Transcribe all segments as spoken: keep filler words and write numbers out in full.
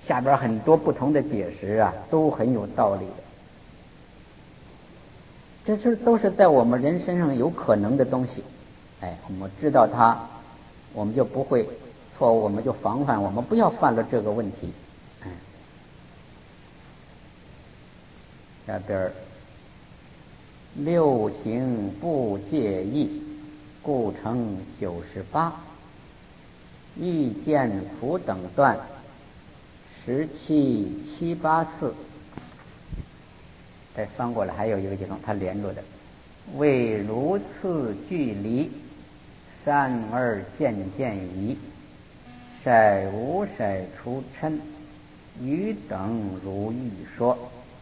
下边很多不同的解释啊，都很有道理的。这是都是在我们人身上有可能的东西，哎，我们知道它，我们就不会错误，我们就防范，我们不要犯了这个问题。哎，下边六行不介意，故称九十八。欲见福等段，十七七八次。再翻过来还有一个地方，它连着的，为如次距离，三二渐渐移，筛无筛除嗔，余等如欲说。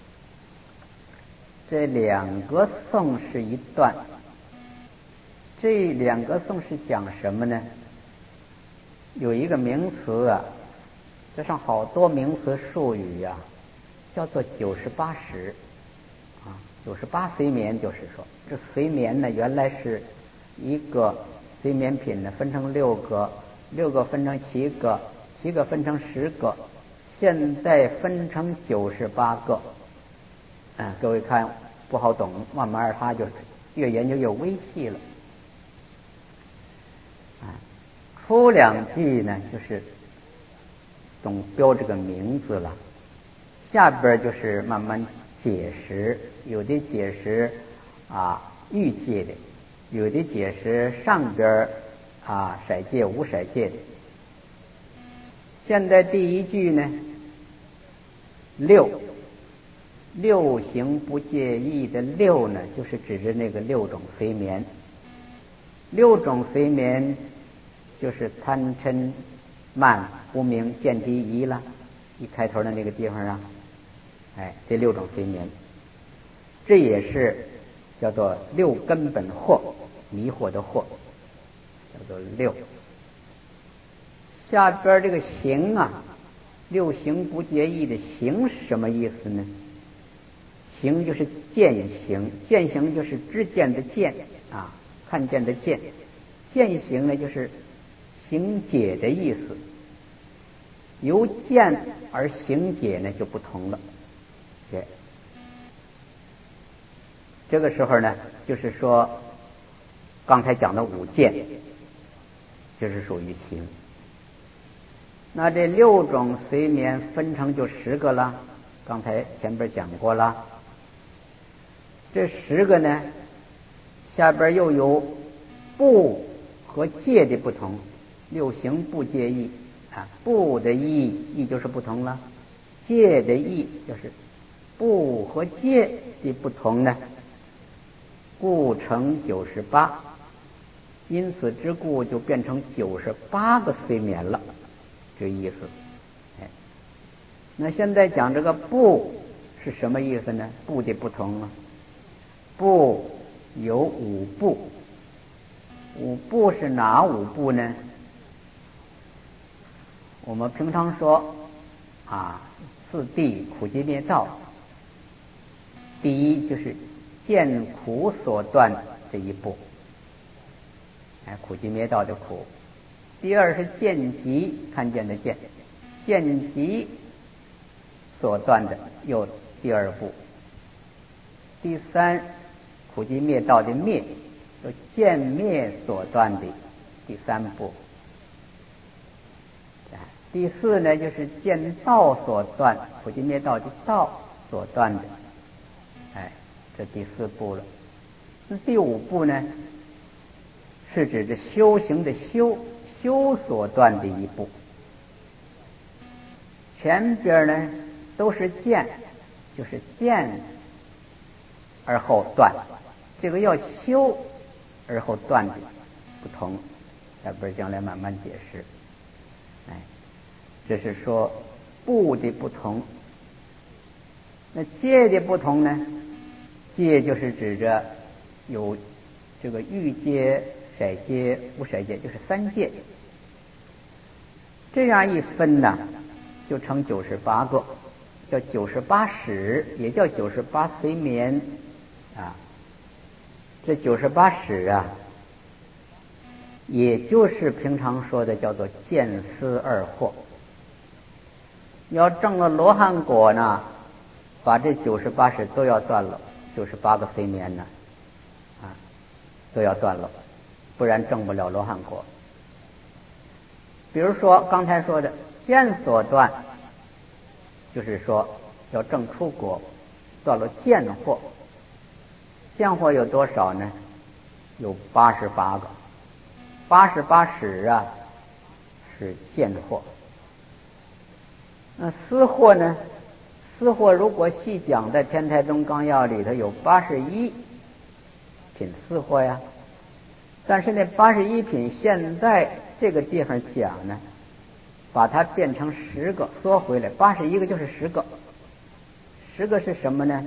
这两个颂是一段，这两个颂是讲什么呢？有一个名词啊，这上好多名词术语啊，叫做九十八识啊，九十八随眠，就是说这随眠呢，原来是一个随眠品呢，分成六个，六个分成七个，七个分成十个，现在分成九十八个。嗯，各位看不好懂，慢慢他就越研究越微细了。啊，初两句呢，就是总标这个名字了，下边就是慢慢解释，有的解释啊欲界的，有的解释上边啊色界无色界的。现在第一句呢，六六行不介意的六呢，就是指着那个六种随眠。六种随眠就是贪嗔慢无明见机疑了，一开头的那个地方啊，哎，这六种随眠，这也是叫做六根本惑，迷惑的惑，叫做六。下边这个行啊，六行不介意的行是什么意思呢？行就是见行，见行就是知见的见啊，看见的见。见行呢，就是行解的意思。由见而行解呢，就不同了。对，这个时候呢，就是说刚才讲的五见，就是属于行。那这六种随眠分成就十个了，刚才前边讲过了。这十个呢，下边又有不和戒的不同，六行不介意啊，不的意意就是不同了，戒的意就是不和戒的不同呢，故成九十八，因此之故就变成九十八个睡眠了，这意思。哎，那现在讲这个不是什么意思呢？不的不同啊，不有五部。五部是哪五部呢？我们平常说啊，四谛苦集灭道。第一就是见苦所断这一步，哎，苦集灭道的苦。第二是见集，看见的见，见集所断的又第二步。第三，苦集灭道的灭，就见灭所断的第三步。第四呢，就是见道所断，苦集灭道的道所断的，哎，这第四步了。那第五步呢，是指着修行的修，修所断的一步。前边呢都是见，就是见而后断，这个要修而后断的不同，下边将来慢慢解释。哎，这是说不的不同。那戒的不同呢？戒就是指着有这个欲戒、色戒、无色戒，就是三戒。这样一分呢，就成九十八个，叫九十八识，也叫九十八随眠啊。这九十八识啊，也就是平常说的叫做见思二惑。 你要证了罗汉果呢，把这九十八识都要断了，九十八个非眠呢，啊，都要断了，不然证不了罗汉果。比如说刚才说的见所断，就是说要证出果，断了见惑。见惑有多少呢？有八十八个，八十八识啊是见惑。那思惑呢？思惑如果细讲，在《天台宗纲要》里头有八十一品思惑呀。但是那八十一品现在这个地方讲呢，把它变成十个，缩回来，八十一个就是十个。十个是什么呢？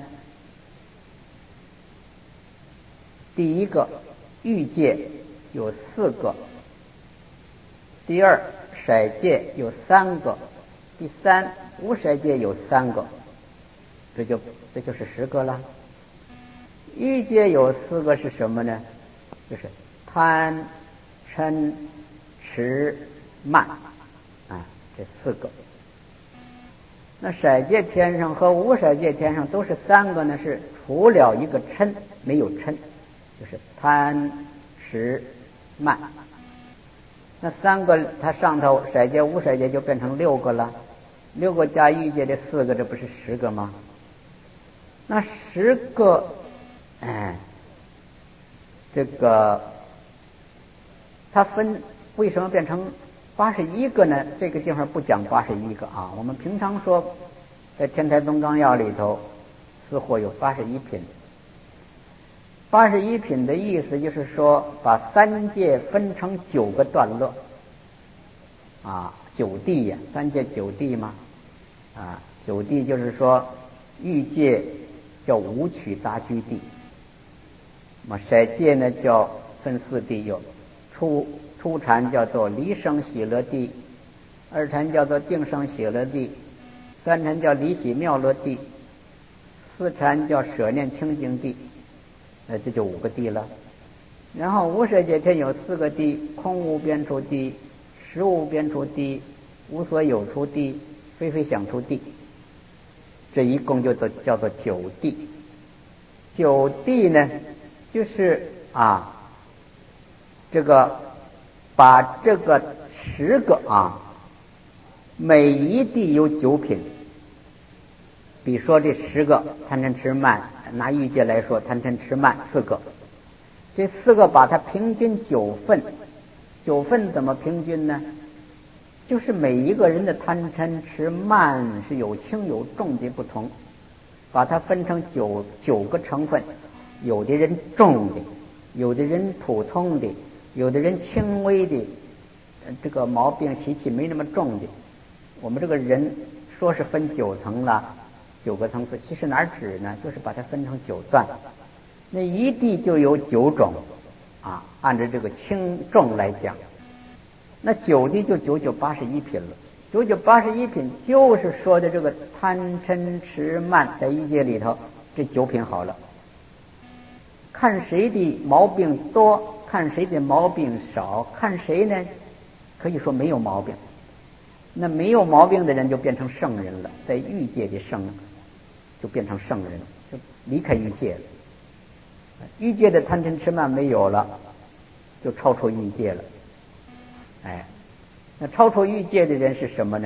第一个欲界有四个，第二色界有三个，第三无色界有三个，这就这就是十个了。欲界有四个是什么呢？就是贪嗔痴慢啊，这四个。那色界天上和无色界天上都是三个呢，是除了一个嗔没有嗔，就是贪痴慢。那三个它上头色界无色界就变成六个了，六个加欲界的四个，这不是十个吗？那十个哎，这个它分为什么变成八十一个呢？这个地方不讲八十一个啊。我们平常说在《天台宗纲要》里头，思惑有八十一品。八十一品的意思就是说，把三界分成九个段落啊，九地呀，三界九地嘛啊，九地就是说，欲界叫五曲杂居地，那么色界呢叫分四地，有初初禅叫做离生喜乐地，二禅叫做定生喜乐地，三禅叫离喜妙乐地，四禅叫舍念清净地，呃，这就五个地了。然后无色界天有四个地：空无边处地、实无边处地、无所有处地、非非想处地。这一共就都叫做九地。九地呢，就是啊，这个把这个十个啊，每一地有九品。比如说这十个贪嗔痴慢，拿欲界来说，贪嗔痴慢四个，这四个把它平均九份。九份怎么平均呢？就是每一个人的贪嗔痴慢是有轻有重的不同，把它分成九九个成分，有的人重的，有的人普通的，有的人轻微的，这个毛病习气没那么重的。我们这个人说是分九层了，九个层次，其实哪儿指呢？就是把它分成九段，那一地就有九种啊，按照这个轻重来讲，那九地就九九八十一品了。九九八十一品就是说的这个贪嗔痴慢在欲界里头这九品好了。看谁的毛病多，看谁的毛病少，看谁呢可以说没有毛病。那没有毛病的人就变成圣人了，在欲界的圣就变成圣人，就离开欲界了。欲界的贪嗔痴慢没有了，就超出欲界了。哎，那超出欲界的人是什么呢？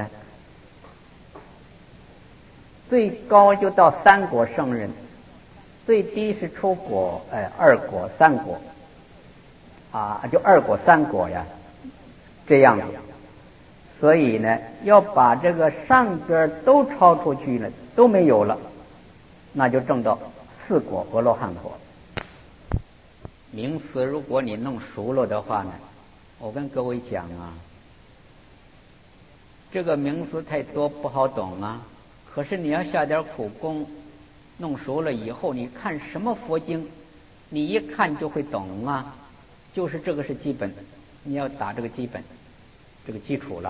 最高就到三果圣人，最低是初果，哎，二果、三果，啊，就二果、三果呀，这样子。所以呢，要把这个上边都超出去了，都没有了，那就证到四果阿罗汉果。名词如果你弄熟了的话呢，我跟各位讲啊，这个名词太多不好懂啊。可是你要下点苦功，弄熟了以后，你看什么佛经，你一看就会懂啊。就是这个是基本，你要打这个基本，这个基础了。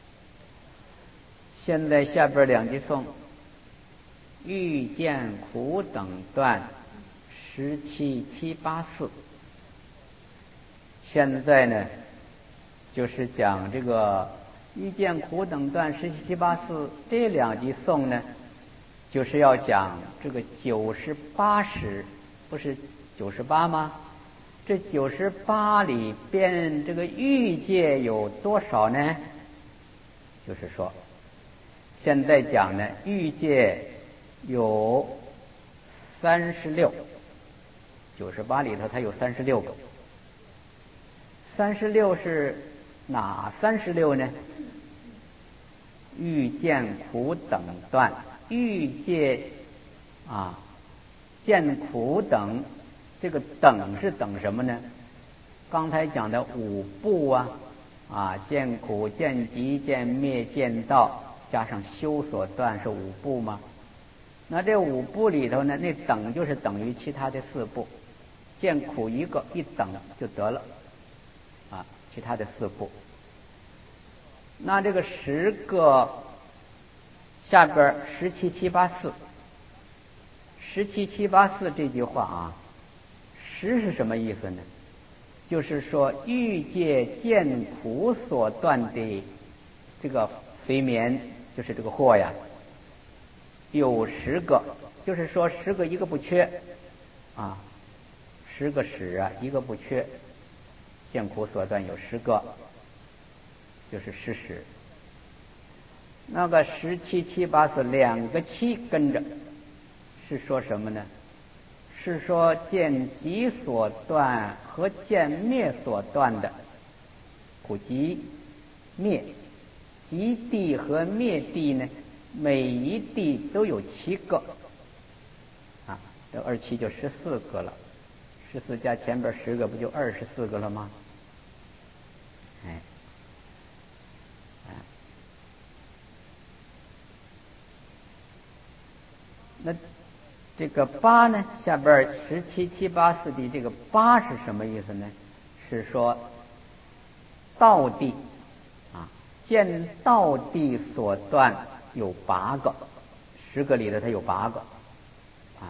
现在下边两句颂：欲见苦等断，十七七八四。现在呢，就是讲这个欲见苦等段十七七八四这两集颂呢，就是要讲这个九十八识，不是九十八吗？这九十八里边这个欲界有多少呢？就是说，现在讲呢，欲界有三十六，九十八里头它有三十六个。三十六是哪三十六呢？欲见苦等段，欲界啊，见苦等，这个等是等什么呢？刚才讲的五部啊，啊，见苦、见集、见灭、见道，加上修所断是五部吗？那这五部里头呢，那等就是等于其他的四部，见苦一个一等就得了，啊，其他的四部。那这个十个下边十七七八四，十七七八四这句话啊，十是什么意思呢？就是说欲界见苦所断的这个非眠，就是这个惑呀，有十个，就是说十个一个不缺啊，十个使啊一个不缺，见苦所断有十个，就是十使。那个十七七八四两个七跟着，是说什么呢？是说见集所断和见灭所断的苦集灭，集地和灭地呢，每一地都有七个啊，这二七就十四个了，十四加前边十个不就二十四个了吗？哎。那这个八呢，下边十七七八四的这个八是什么意思呢？是说道地啊，见道地所断有八个，十个里头它有八个啊。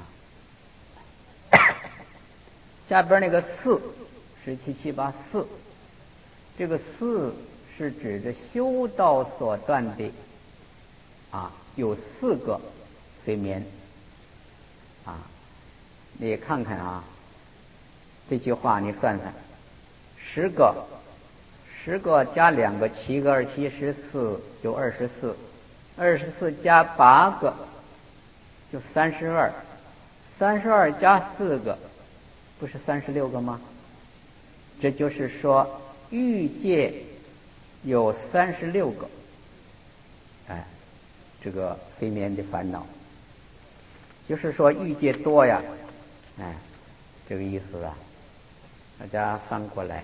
下边那个四，十七七八四，这个四是指着修道所断的啊，有四个非眠。啊，你看看啊，这句话你算算，十个，十个加两个，七个，二七十四，就二十四，二十四加八个，就三十二，三十二加四个，不是三十六个吗？这就是说，欲界有三十六个，哎，这个非眠的烦恼。就是说欲界多呀，哎，这个意思啊，大家翻过来。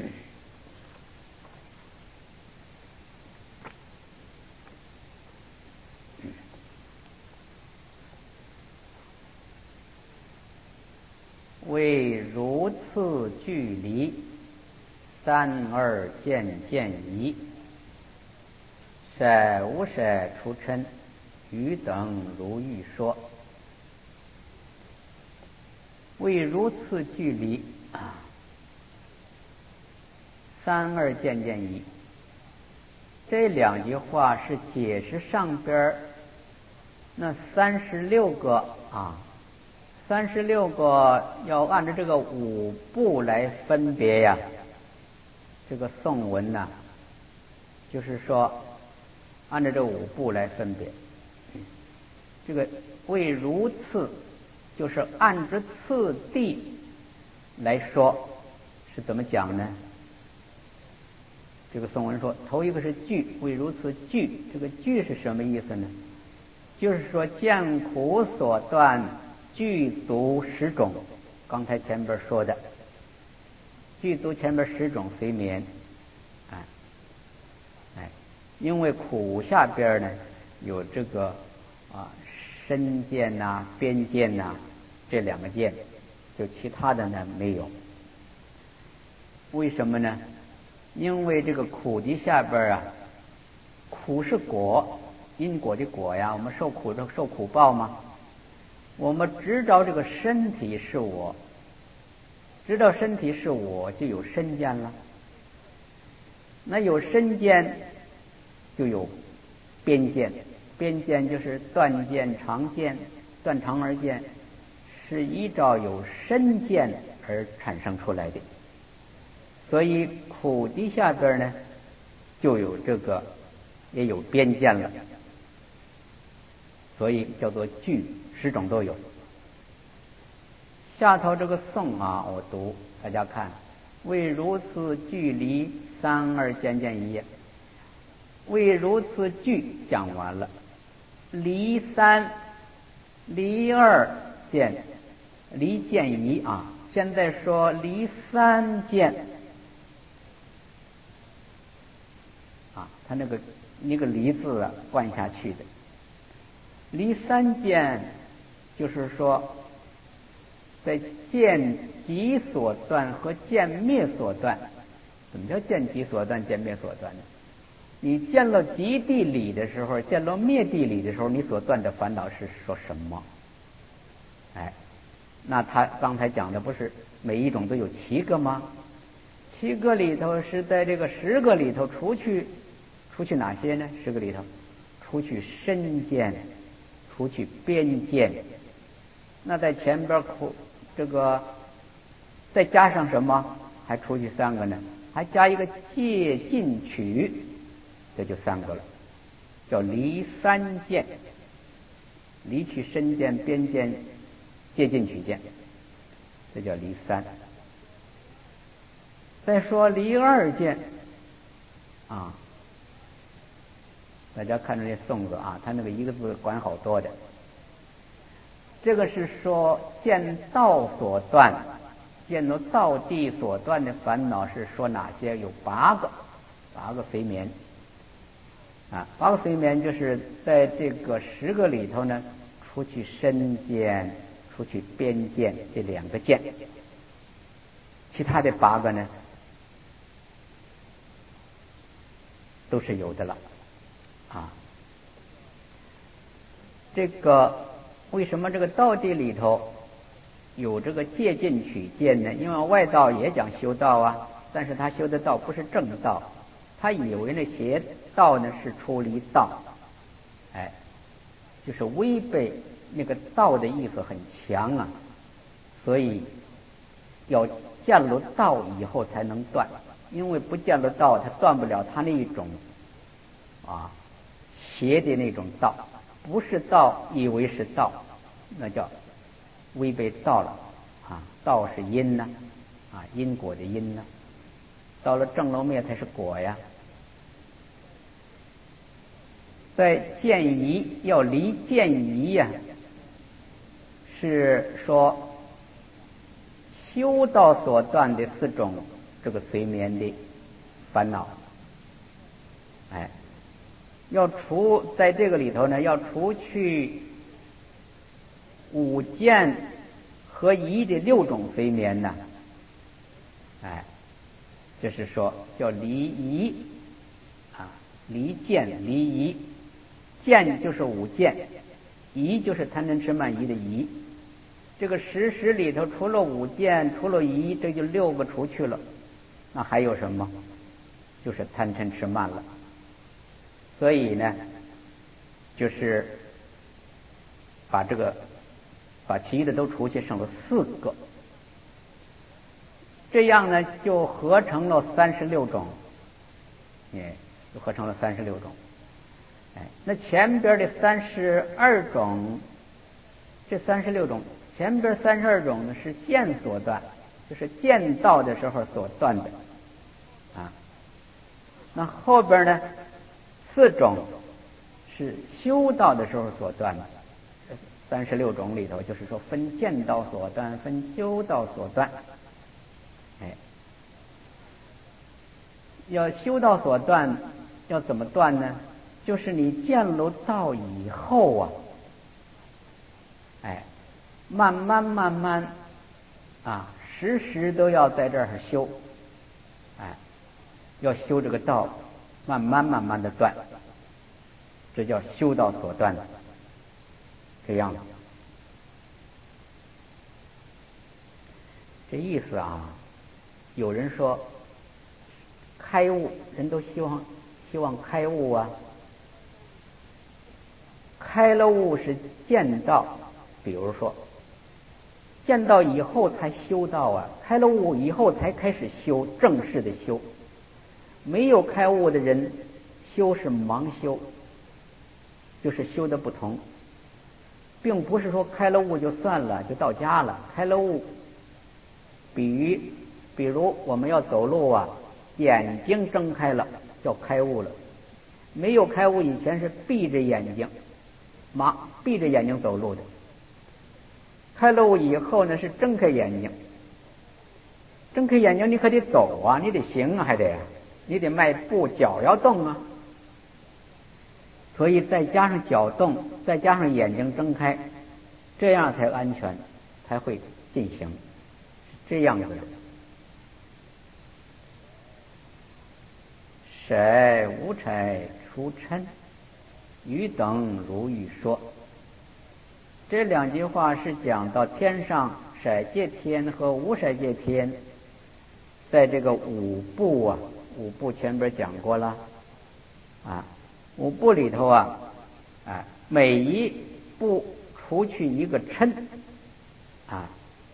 为如次距离，三二渐渐移，舍无舍出嗔，余等如欲说。为如次距离啊，三二渐渐移，这两句话是解释上边那三十六个啊，三十六个要按照这个五部来分别呀。这个颂文呐、啊，就是说按照这五部来分别。这个为如次，就是按着次第来说，是怎么讲呢？这个颂文说，头一个是句，为如此句，这个句是什么意思呢？就是说见苦所断，具足十种。刚才前边说的，具足前边十种随眠，哎哎，因为苦下边呢有这个啊身见呐、啊、边见呐、啊、这两个见，就其他的呢没有。为什么呢？因为这个苦的下边啊，苦是果，因果的果呀，我们受苦的受苦报嘛。我们知道这个身体是我，知道身体是我，就有身见了。那有身见， 就有边见，边见就是断见、常见，断常而见，是依照有身见而产生出来的。所以苦的下边呢，就有这个也有边见了，所以叫做具，十种都有。下头这个颂啊，我读，大家看，为如此距离三二渐渐一，为如此句讲完了，离三离二渐离渐一啊，现在说离三渐啊，他那个那个离字啊贯下去的，离三渐就是说在见极所断和见灭所断。怎么叫见极所断见灭所断呢？你见了极地理的时候，见了灭地理的时候，你所断的烦恼是说什么？哎，那他刚才讲的不是每一种都有七个吗？七个里头是在这个十个里头除去除去哪些呢？十个里头除去身见，除去边见，那在前边苦这个再加上什么？还除去三个呢？还加一个戒禁取，这就三个了，叫离三见，离去身见、边见、戒禁取见，这叫离三。再说离二见啊，大家看着这颂字啊，他那个一个字管好多的。这个是说见道所断，见到道地所断的烦恼是说哪些？有八个，八个随眠啊，八个随眠就是在这个十个里头呢，除去身见，除去边见这两个见，其他的八个呢都是有的了啊。这个为什么这个道地里头有这个戒禁取见呢？因为外道也讲修道啊，但是他修的道不是正道，他以为呢邪道呢是出离道，哎，就是违背那个道的意思很强啊，所以要见了道以后才能断，因为不见了道，他断不了他那一种啊邪的那种道，不是道以为是道，那叫违背道了啊！道是因呢，啊，因果的因呢，到了正漏灭才是果呀。在见疑要离见疑呀，是说修道所断的四种这个随眠的烦恼，哎，要除在这个里头呢，要除去五见和疑的六种随眠呢，哎，这是说叫离疑啊，离见离疑，见就是五见，疑就是贪嗔痴慢疑的疑。这个十识里头除了五见，除了疑，这就六个除去了，那还有什么？就是贪嗔痴慢了。所以呢，就是把这个把其余的都除去，剩了四个，这样呢就合成了三十六种，哎，就合成了三十六种。哎，那前边的三十二种，这三十六种，前边三十二种呢是见所断，就是见道的时候所断的啊。那后边呢四种是修道的时候所断的。三十六种里头，就是说分见道所断，分修道所断。哎，要修道所断，要怎么断呢？就是你见了道以后啊，哎，慢慢慢慢啊，时时都要在这儿修，哎，要修这个道，慢慢慢慢的断，这叫修道所断的。这样的，这意思啊，有人说开悟，人都希望希望开悟啊， 开了悟是见道，比如说见道以后才修道啊，开了悟以后才开始修，正式的修。没有开悟的人修是盲修，就是修的不同，并不是说开了悟就算了，就到家了。开了悟，比喻比如我们要走路啊，眼睛睁开了叫开悟了。没有开悟以前是闭着眼睛，盲闭着眼睛走路的。开了悟以后呢，是睁开眼睛。睁开眼睛你可得走啊，你得行啊，还得你得迈步，脚要动啊。所以再加上脚动，再加上眼睛睁开，这样才安全，才会进行，是这样子的。舍无差出嗔，余等如欲说。这两句话是讲到天上色界天和无色界天，在这个五部啊，五部前边讲过了啊，五部里头啊，啊，每一部除去一个嗔啊，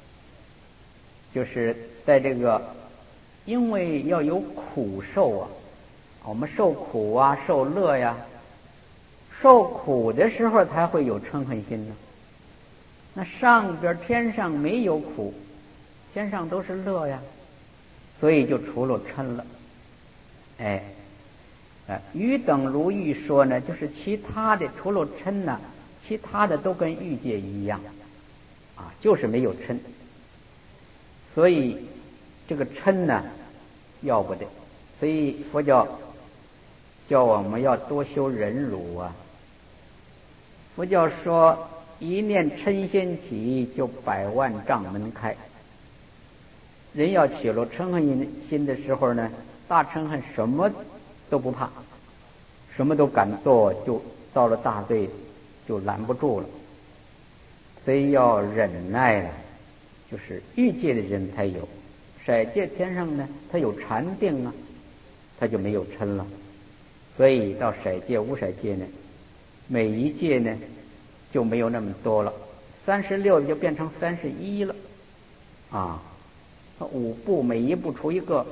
就是在这个，因为要有苦受啊，我们受苦啊，受乐呀，受苦的时候才会有嗔恨心呢。那上边天上没有苦，天上都是乐呀，所以就除了嗔了。哎，呃，余等如欲说呢，就是其他的除了嗔呢，其他的都跟欲界一样，啊，就是没有嗔。所以这个嗔呢，要不得。所以佛教叫我们要多修忍辱啊。佛教说，一念嗔心起，就百万障门开。人要起了嗔恨心的时候呢，大嗔恨什么都不怕，什么都敢做，就到了大罪就拦不住了。所以要忍耐了，就是欲界的人才有，色界天上呢，他有禅定啊，他就没有嗔了。所以到色界无色界呢，每一界呢就没有那么多了，三十六就变成三十一了啊。五部每一部除一个，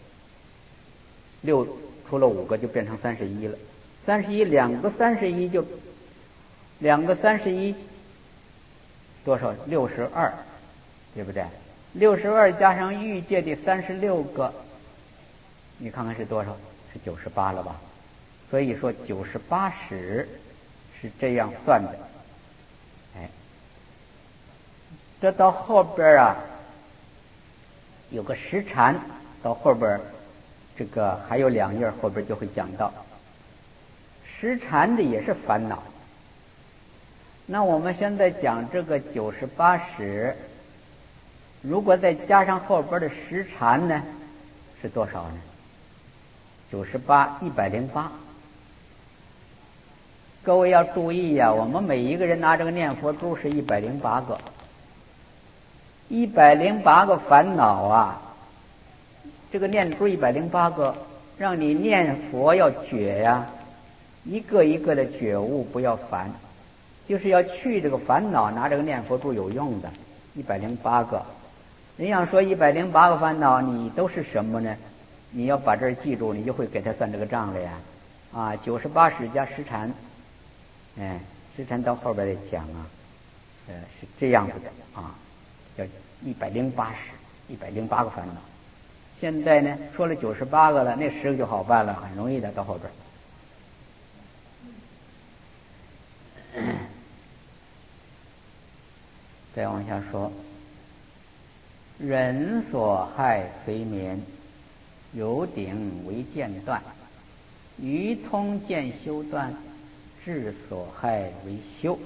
六除了五个就变成三十一了。三十一两个三十一就两个三十一多少？六十二，对不对？六十二加上欲界的三十六个，你看看是多少？是九十八了吧？所以说九十八使是这样算的。哎，这到后边啊，有个十禅，到后边这个还有两页，后边就会讲到。十禅的也是烦恼。那我们现在讲这个九十八使，如果再加上后边的十禅呢，是多少呢？九十八，一百零八。各位要注意呀、啊，我们每一个人拿这个念佛珠是一百零八个，一百零八个烦恼啊。这个念珠一百零八个，让你念佛要觉呀、啊，一个一个的觉悟，不要烦，就是要去这个烦恼，拿这个念佛珠有用的。一百零八个，人要说一百零八个烦恼，你都是什么呢？你要把这儿记住，你就会给他算这个账了呀。啊，九十八使加十禅，哎，十禅到后边再讲啊，呃，是这样子的啊，叫一百零八使，一百零八个烦恼。现在呢，说了九十八个了，那十个就好办了，很容易的到后边。再往下说，人所害随眠，有顶为间断，于通见修断，智所害为修。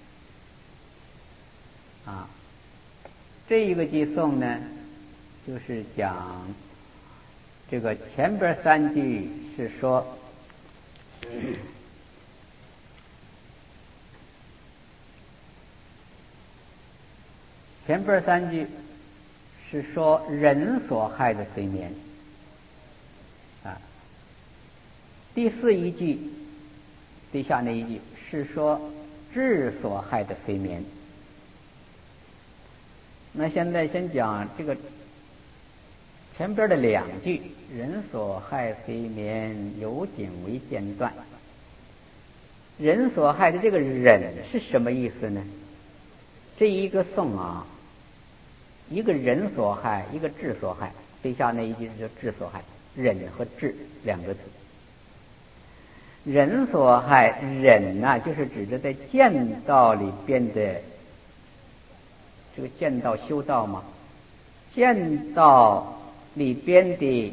啊，这一个偈颂呢，就是讲这个前边三句是说，前边三句是说人所害的睡眠啊，第四一句底下那一句是说智所害的非眠。那现在先讲这个前边的两句，人所害非眠，由顶为间断。人所害的这个忍是什么意思呢？这一个颂啊，一个人所害，一个智所害，最下那一句就智所害，忍和智两个字。人所害，忍呐、啊，就是指着在剑道里边的这个剑道修道嘛，剑道里边的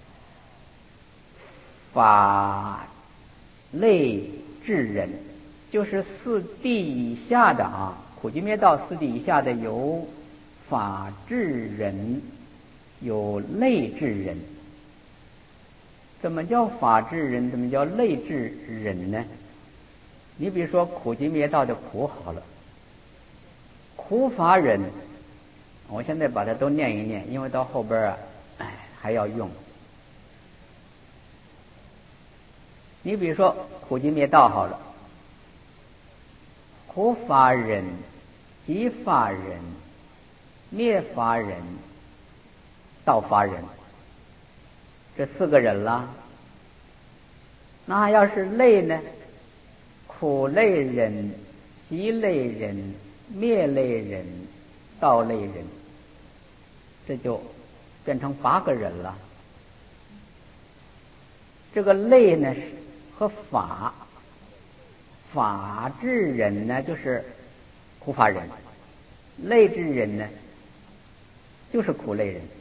法类智人，就是四谛以下的啊，苦集灭道四谛以下的有法智人，有类智人。怎么叫法智人？怎么叫类智人呢？你比如说苦集灭道的苦好了，苦法忍，我现在把它都念一念，因为到后边啊，哎还要用。你比如说苦集灭道好了，苦法忍、集法忍、灭法忍、道法忍，这四个忍了。那要是类呢？苦类忍、集类忍、灭类忍、道类忍，这就变成八个人了。这个类呢和法，法智人呢就是苦法人，类智人呢就是苦类人。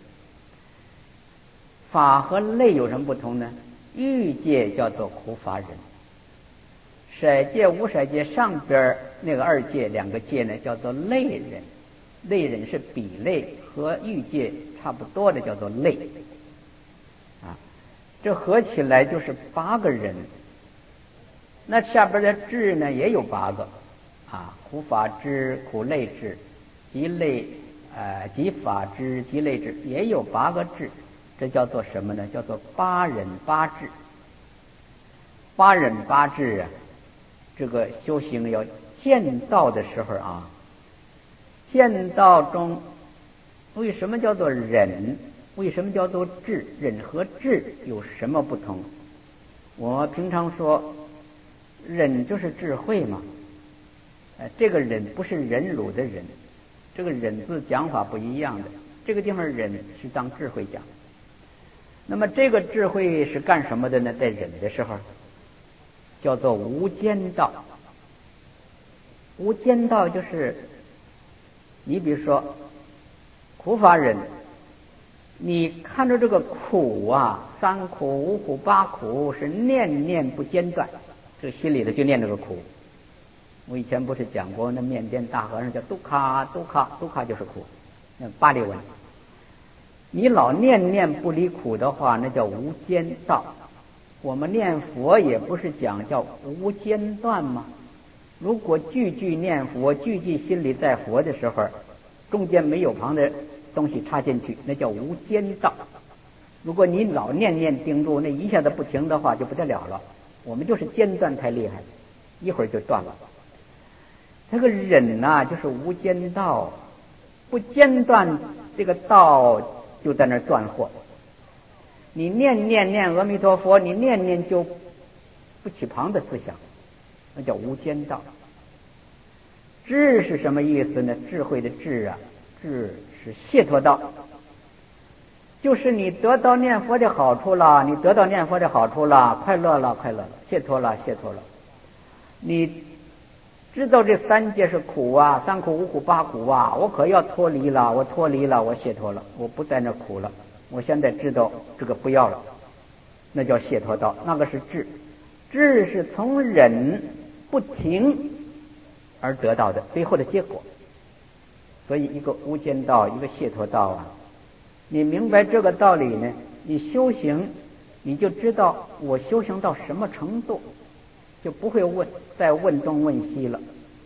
法和类有什么不同呢？欲界叫做苦法忍，色界无色界上边那个二界两个界呢叫做类人，类人是比类和欲界差不多的，叫做类啊，这合起来就是八个人。那下边的智呢也有八个啊，苦法智、苦类智、集类呃集法智、集类智，也有八个智。这叫做什么呢？叫做八忍八智。八忍八智啊，这个修行要见道的时候啊，见道中为什么叫做忍？为什么叫做智？忍和智有什么不同？我平常说忍就是智慧嘛，呃，这个忍不是忍辱的忍，这个忍字讲法不一样的。这个地方忍是当智慧讲。那么这个智慧是干什么的呢？在忍的时候叫做无间道。无间道就是你比如说苦法忍，你看着这个苦啊，三苦五苦八苦是念念不间断，这个心里头就念这个苦。我以前不是讲过那缅甸大和尚叫杜卡杜卡杜卡就是苦，那巴利文。你老念念不离苦的话，那叫无间道。我们念佛也不是讲叫无间断吗？如果句句念佛，句句心里在佛的时候，中间没有旁的东西插进去，那叫无间道。如果你老念念盯住，那一下子不停的话就不得了了。我们就是间断太厉害，一会儿就断了。这个忍呐、啊，就是无间道，不间断这个道就在那儿断货。你念念念阿弥陀佛，你念念就不起旁的思想，那叫无间道。智是什么意思呢？智慧的智啊，智是解脱道，就是你得到念佛的好处了，你得到念佛的好处了，快乐了，快乐了，解脱了，解脱了。你知道这三界是苦啊，三苦五苦八苦啊，我可要脱离了，我脱离了，我解脱了，我不在那苦了，我现在知道这个不要了，那叫解脱道，那个是智。智是从忍不停而得到的最后的结果。所以一个无间道，一个解脱道啊，你明白这个道理呢，你修行你就知道我修行到什么程度，就不会问再问东问西了。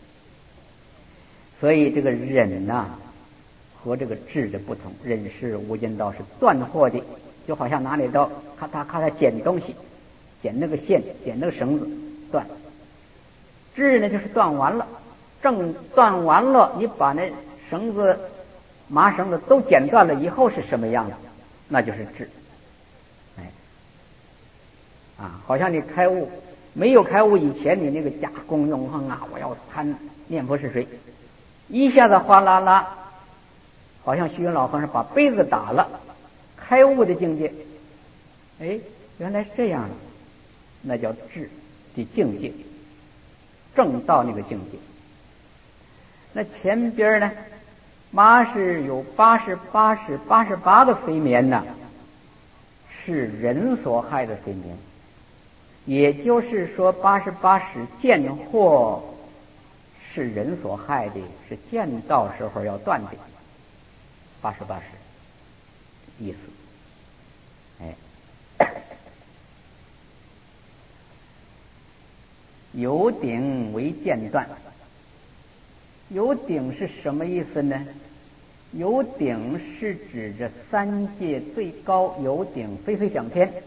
所以这个忍呐、啊、和这个智的不同，忍是无间道，是断货的，就好像拿那刀咔嚓咔嚓剪东西，剪那个线，剪那个绳子断。 至呢就是断完了，正断完了，你把那绳子麻绳子都剪断了以后是什么样子？那就是至。哎，啊，好像你开悟没有开悟以前，你那个加功用恒啊，我要参念佛是谁，一下子哗啦啦，好像虚云老和尚把杯子打了，开悟的境界，哎，原来是这样的，那叫至的境界，正到那个境界。那前边呢，麻是有八十八十八十八个非眠呢，是人所害的非眠，也就是说八十八使见惑是人所害的，是见到时候要断的，八十八使意思。哎，有顶为间断，有顶是什么意思呢？有顶是指着三界最高有顶飞飞想天，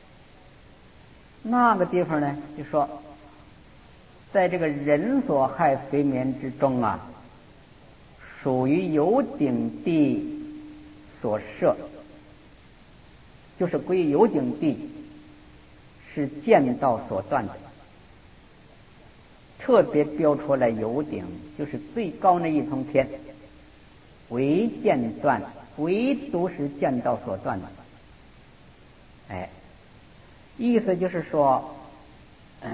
那个地方呢，就说在这个人所害非眠之中啊，属于有顶地所设，就是归有顶地，是见道所断的。特别标出来有顶，就是最高那一通天为间断，唯独是见道所断的。哎，意思就是说，嗯，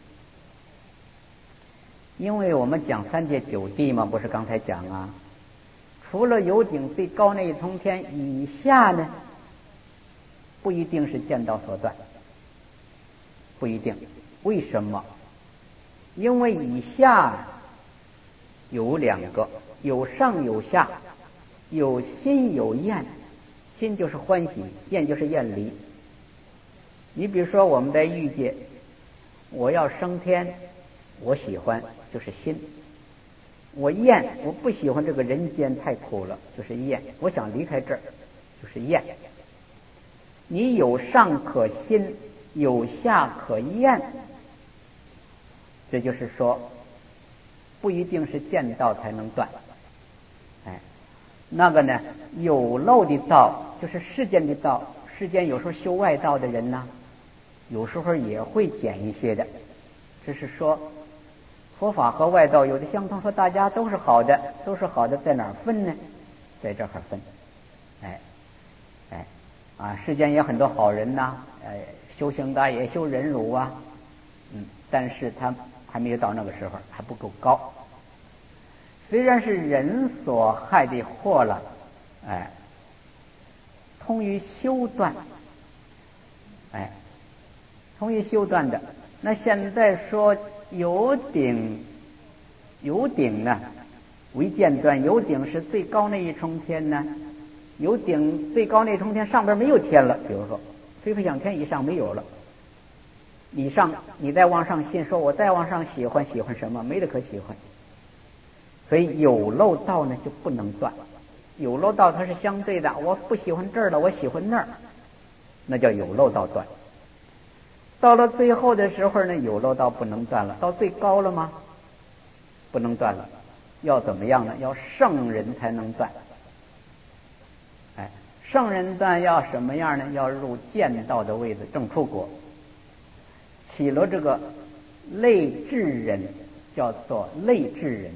因为我们讲三界九地嘛，不是刚才讲啊，除了有顶最高那一通天以下呢，不一定是见道所断，不一定。为什么？因为以下有两个，有上有下，有心有厌，心就是欢喜，厌就是厌离。你比如说我们在欲界，我要升天，我喜欢就是心；我厌，我不喜欢这个人间太苦了，就是厌；我想离开这儿，就是厌。你有上可心，有下可厌，这就是说不一定是见道才能断。哎，那个呢，有漏的道就是世间的道，世间有时候修外道的人呢，有时候也会减一些的。只是说佛法和外道有的相同，说大家都是好的，都是好的，在哪儿分呢？在这儿分。哎哎啊，世间也很多好人呐，哎，修行的也修忍辱啊，嗯，但是他还没有到那个时候，还不够高。虽然是人所害的祸了，哎，通于修断，哎，通于修断的。那现在说有顶，有顶呢为间断，有顶是最高那一重天呢，有顶最高那重天上边没有天了，比如说飞飞想天以上没有了，以上你再往上信，说我再往上喜欢喜欢什么，没得可喜欢。所以有漏道呢就不能断，有漏道它是相对的，我不喜欢这儿了，我喜欢那儿，那叫有漏道断。到了最后的时候呢，有漏道不能断了，到最高了吗？不能断了，要怎么样呢？要圣人才能断。哎，圣人断要什么样呢？要入见道的位置，正出国，起了这个类智人，叫做类智人。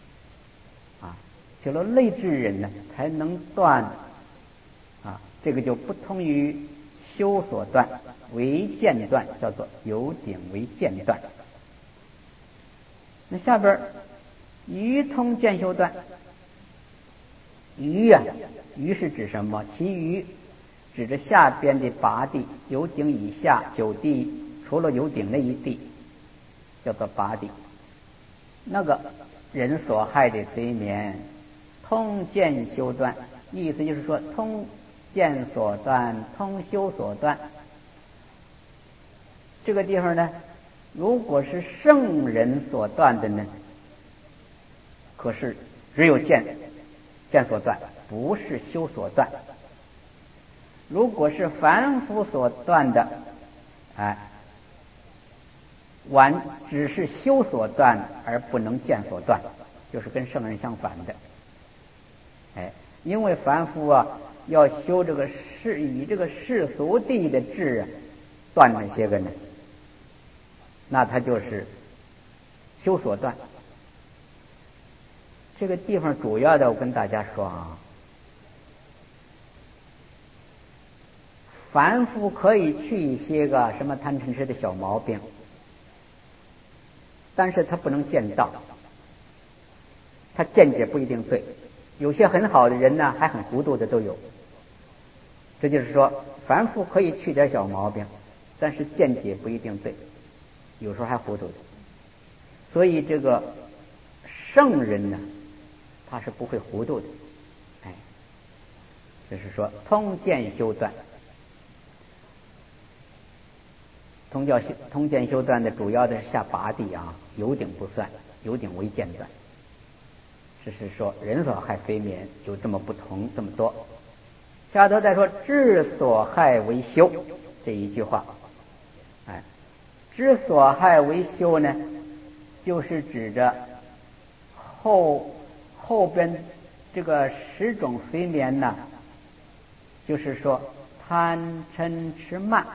有了类智人呢，才能断啊，这个就不同于修所断，为间断，叫做有顶为间断。那下边余通见修断，余啊，余是指什么？其余指着下边的八地，有顶以下九地，除了有顶那一地，叫做八地。那个人所害的随眠。通见修断，意思就是说通见所断，通修所断。这个地方呢，如果是圣人所断的呢，可是只有见见所断，不是修所断。如果是凡夫所断的，哎， 完只是修所断而不能见所断，就是跟圣人相反的。哎，因为凡夫啊要修这个世以这个世俗地的智啊断那些个呢，那他就是修所断。这个地方主要的我跟大家说啊，凡夫可以去一些个什么贪嗔痴的小毛病，但是他不能见道，他见解不一定对，有些很好的人呢还很糊涂的都有。这就是说凡夫可以去点小毛病，但是见解不一定对，有时候还糊涂的。所以这个圣人呢他是不会糊涂的。哎，就是说通见修断，通教通见修断的主要的是下八地啊，有顶不算，有顶为见断。只是说人所害非免有这么不同这么多。下头再说知所害为修这一句话，哎，知所害为修呢，就是指着后后边这个十种随眠呢，就是说贪嗔痴慢。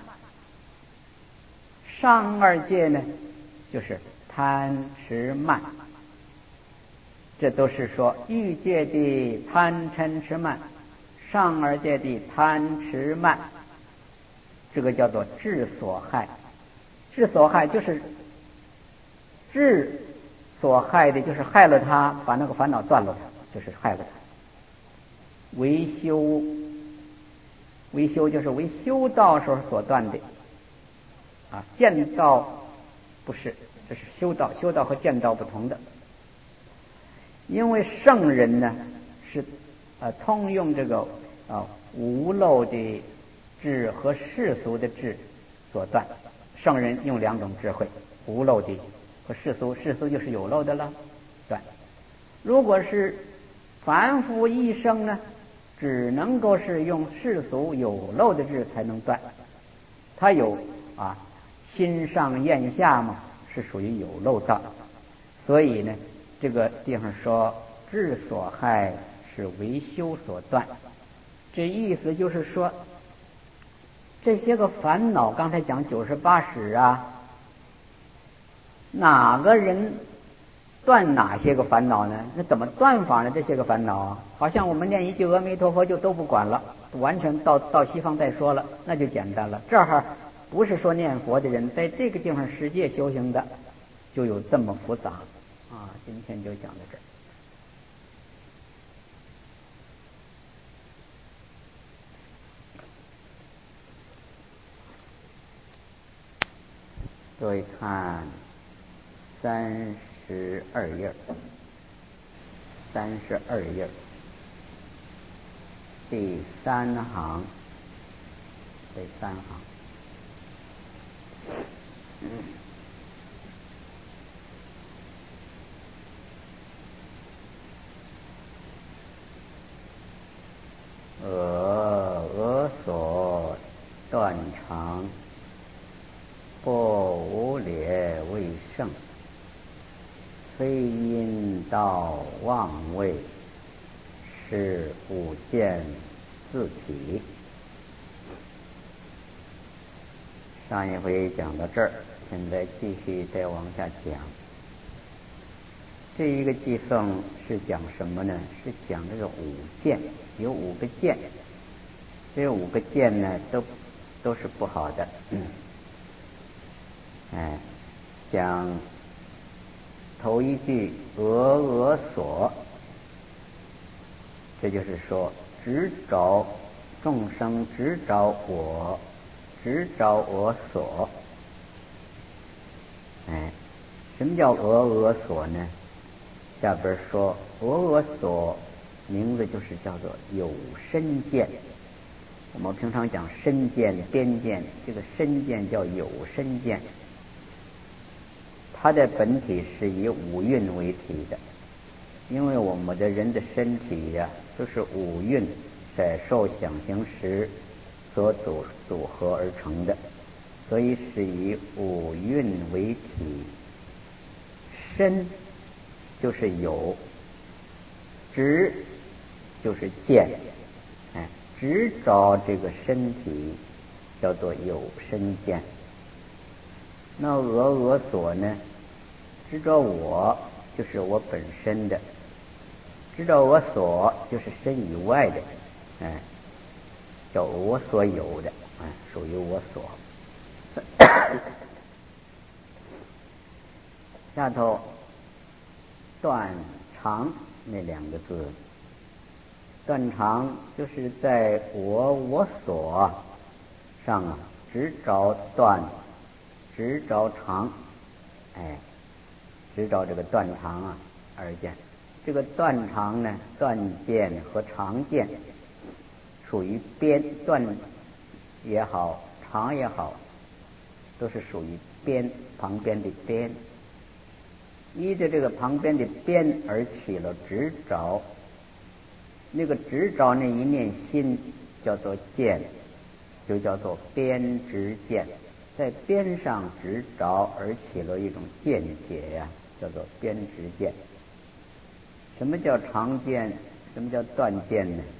上二界呢，就是贪痴慢，这都是说欲界的贪嗔痴慢，上二界的贪痴慢，这个叫做智所害。智所害就是智所害的，就是害了他，把那个烦恼断了他，就是害了他。为修，为修就是为修道时候所断的啊，见道不是，这是修道，修道和见道不同的。因为圣人呢是呃通用这个啊无漏的智和世俗的智所断，圣人用两种智慧，无漏的和世俗，世俗就是有漏的了断。如果是凡夫一生呢，只能够是用世俗有漏的智才能断，他有啊心上咽下嘛，是属于有漏道。所以呢这个地方说智所害是为修所断，这意思就是说这些个烦恼，刚才讲九十八识啊，哪个人断哪些个烦恼呢？那怎么断法呢？这些个烦恼啊，好像我们念一句阿弥陀佛就都不管了，完全到到西方再说了，那就简单了。这儿不是说念佛的人在这个地方世界修行的就有这么复杂啊。今天就讲到这儿。各位看三十二页，三十二页第三行，第三行。嗯，俄俄所断肠，不无劣为胜，非因道妄位，是五见自体。上一回讲到这儿，现在继续再往下讲。这一个偈颂是讲什么呢？是讲这个五见，有五个见，这五个见呢都都是不好的。嗯，哎，讲头一句俄俄所，这就是说执着众生，执着我，执着我所。哎，什么叫俄俄所呢？下边说俄俄所名字就是叫做有身见。我们平常讲身见边见，这个身见叫有身见，它的本体是以五蕴为体的。因为我们的人的身体呀、啊，都是五蕴在受想行识所组组合而成的。 所以是以五蕴为体。身就是有，执就是见，哎，执着这个身体叫做有身见。那俄俄所呢，执着我就是我本身的，执着我所就是身以外的，哎，叫我所有的，哎，属于我所。下头断常那两个字，断常就是在我我所上啊，执着断，执着常，哎，执着这个断常啊二见。这个断常呢，断见和常见属于边，断也好，常也好，都是属于边，旁边的边。依着这个旁边的边而起了执着，那个执着那一念心叫做见，就叫做边执见，在边上执着而起了一种见解呀、啊，叫做边执见。什么叫常见？什么叫断见呢？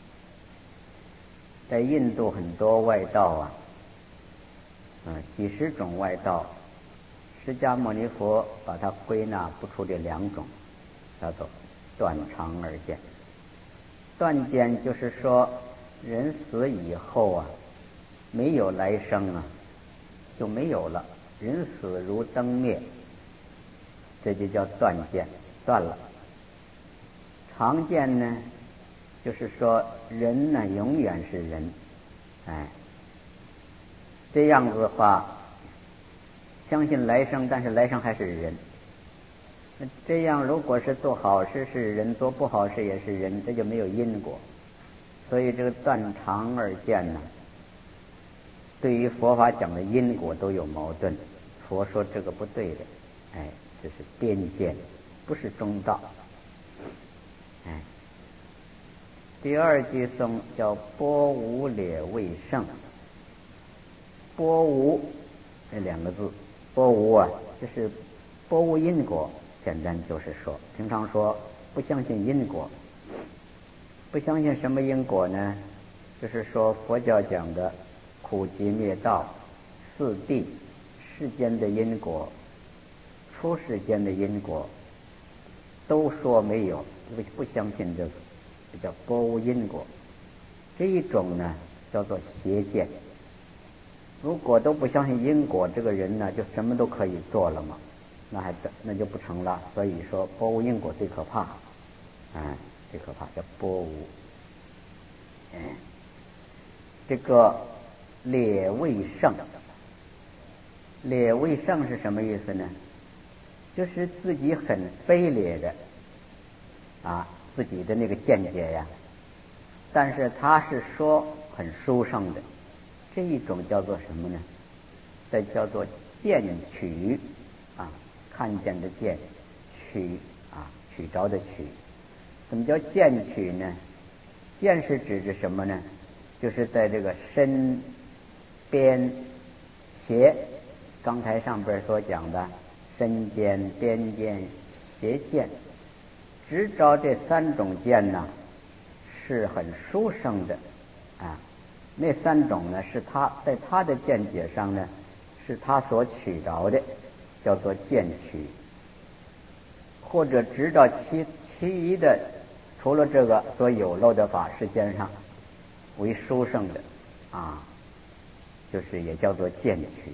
在印度很多外道啊，嗯，几十种外道，释迦牟尼佛把它归纳不出这两种，叫做断常二见。断见就是说，人死以后啊，没有来生啊，就没有了，人死如灯灭，这就叫断见，断了。常见呢，就是说人呢永远是人，哎，这样子的话，相信来生，但是来生还是人。这样如果是做好事是人，做不好事也是人，这就没有因果。所以这个断常二见呢，对于佛法讲的因果都有矛盾。佛说这个不对的，哎，这是边见，不是中道。哎，第二句颂叫波无劣未胜。波无这两个字，波无啊，就是波无因果。简单就是说，平常说不相信因果，不相信什么因果呢？就是说佛教讲的苦集灭道、四谛、世间的因果、出世间的因果，都说没有，不不相信这个，这叫波无因果。这一种呢叫做邪见。如果都不相信因果，这个人呢就什么都可以做了嘛，那还那就不成了。所以说波无因果最可怕，哎，最可怕叫波无。哎，这个劣未胜，劣未胜是什么意思呢？就是自己很卑劣的啊，自己的那个见解呀，但是他是说很殊胜的。这一种叫做什么呢？这叫做见取啊，看见的见，取啊，取着的取。什么叫见取呢？见是指着什么呢？就是在这个身边邪，刚才上边所讲的身见、边见、邪见，执着这三种见呢，是很殊胜的啊。那三种呢，是他在他的见解上呢，是他所取着的，叫做见取。或者执着其其余的，除了这个所有漏的法世间上为殊胜的啊，就是也叫做见取。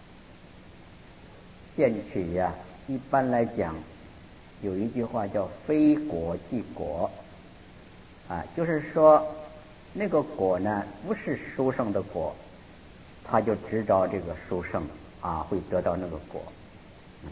见取呀、啊，一般来讲有一句话叫非果即果啊，就是说那个果呢不是殊胜的果，他就执着这个殊胜啊，会得到那个果。嗯，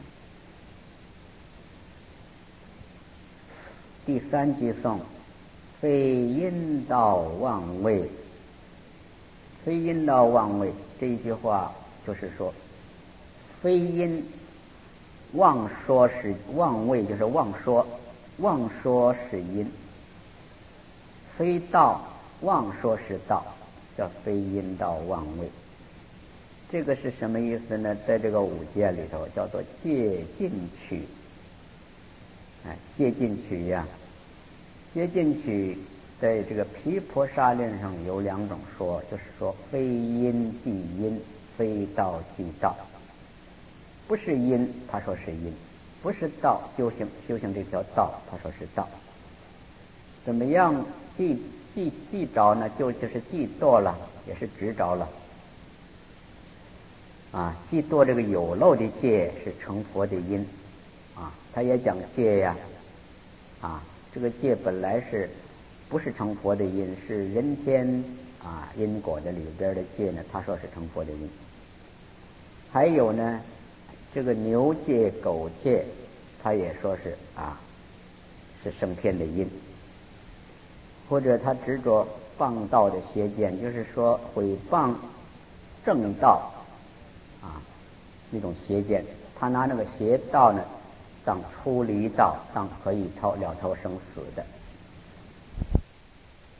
第三句颂非因道妄为，非因道妄为这一句话就是说，非因妄说是妄为，就是妄说，妄说是因；非道妄说是道，叫非因道妄为。 这个是什么意思呢？在这个五戒里头叫做戒禁取。哎，戒禁取呀、啊，戒禁取在这个毗婆沙论上有两种说，就是说非因即因，非道即道。不是因，他说是因；不是道，修行修行这条道，他说是道。怎么样记记记着呢？就就是记堕了，也是执着了。啊，记堕这个有漏的戒是成佛的因。啊，他也讲戒呀，啊，这个戒本来是不是成佛的因？是人天啊因果的里边的戒呢，他说是成佛的因。还有呢，这个牛戒、狗戒，他也说是啊是升天的因。或者他执着谤道的邪见，就是说毁谤正道啊那种邪见，他拿那个邪道呢当出离道，当可以超了超生死的